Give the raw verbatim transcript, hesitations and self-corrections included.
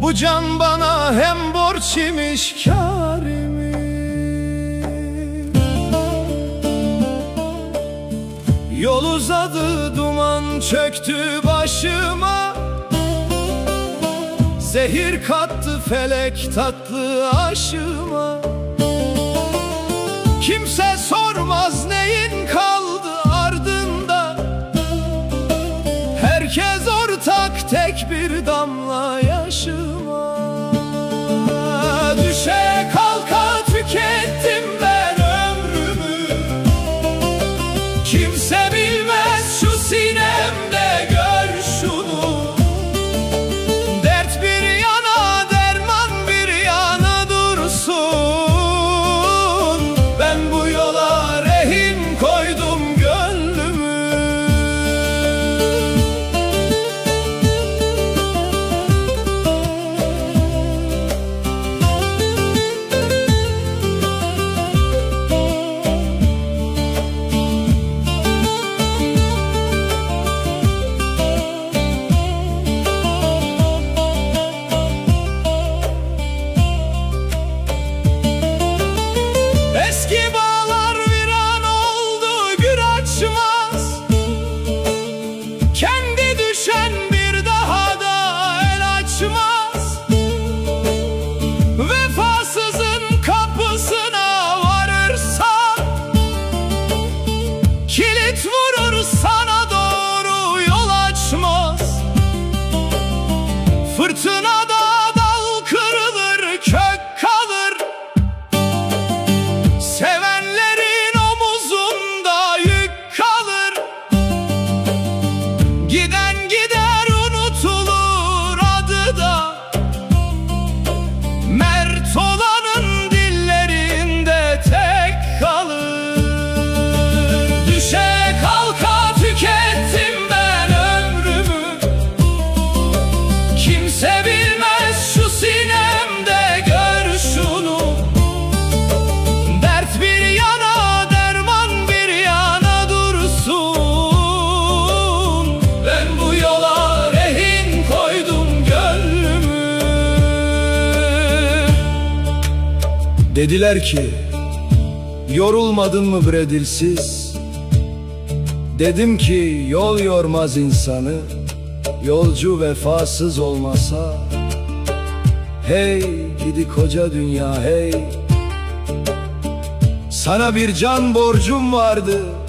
Bu can bana hem borç imiş kâr imiş. Yol uzadı, duman çöktü başıma, zehir kattı felek tatlı aşıma. Kimse sormaz neyin kaldı ardında, herkes ortak tek bir damla yaşıma. Düşe kalka tükettim ben ömrümü, kimse bilmez şu sinemde, gör şunu. Dert bir yana, derman bir yana dursun, ben bu yola rehin koydum gönlümü. Eski bağlar viran oldu, gül açmaz. Kendi düşen bir daha da el açmaz. Vefasızın kapısına varırsan, kilit vurur sana doğru yol açmaz. Fırtınada dal kırılır, kök kalır. Sevenlerin omuzunda yük kalır. Giden gider, unutulur adı da. Mert olanın dillerinde tek kalır. Düşe kalka tükettim ben ömrümü, kimse bilmez şu sinemde, gör şunu. Dert bir yana, derman bir yana dursun, ben bu yola rehin koydum gönlümü. Dediler ki, yorulmadın mı bre dilsiz? Dedim ki, yol yormaz insanı, yolcu vefasız olmasa. Hey gidi koca dünya hey, sana bir can borcum vardı,